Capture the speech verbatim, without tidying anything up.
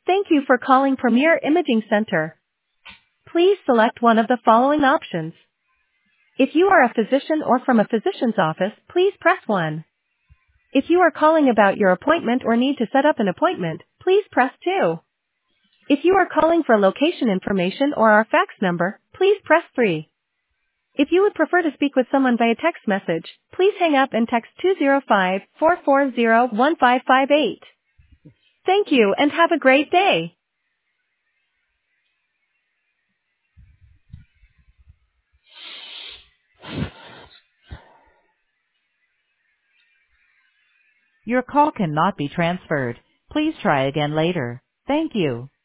Thank you for calling Premier Imaging Center. Please select one of the following options. If you are a physician or from a physician's office, please press one. If you are calling about your appointment or need to set up an appointment, please press two. If you are calling for location information or our fax number, please press three. If you would prefer to speak with someone via text message, please hang up and text two zero five, four four zero, one five five eight. Thank you and have a great day. Your call cannot be transferred. Please try again later. Thank you.